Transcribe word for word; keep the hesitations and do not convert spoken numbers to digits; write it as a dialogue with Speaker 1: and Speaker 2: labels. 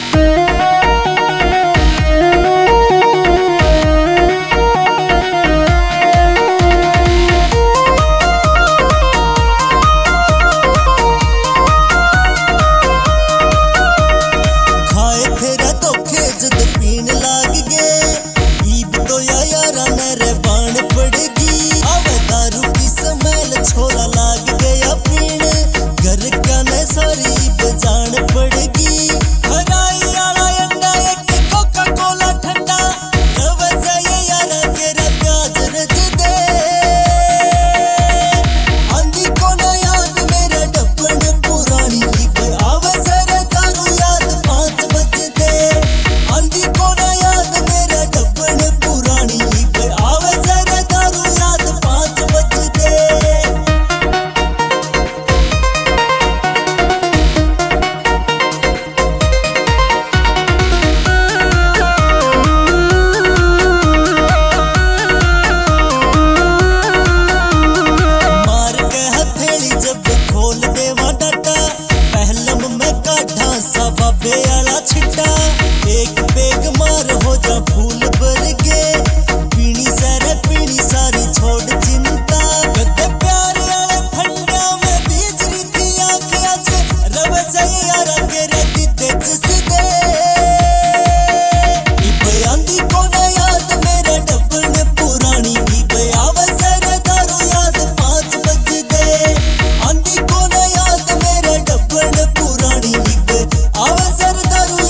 Speaker 1: एक पेग मार हो जा फूल भर के पीनी सारे पीनी सारी छोड़ चिंता कदे प्यार आले ठंडा में बीज रीति आंखियां से रव जाए यारा के रति तेज दे इबयांदी को ना याद मेरा डबन पुरानी इबयावसर दारू याद पांच बज दे आंधी को ना याद मेरा डबन पुरानी इबयावसर दारू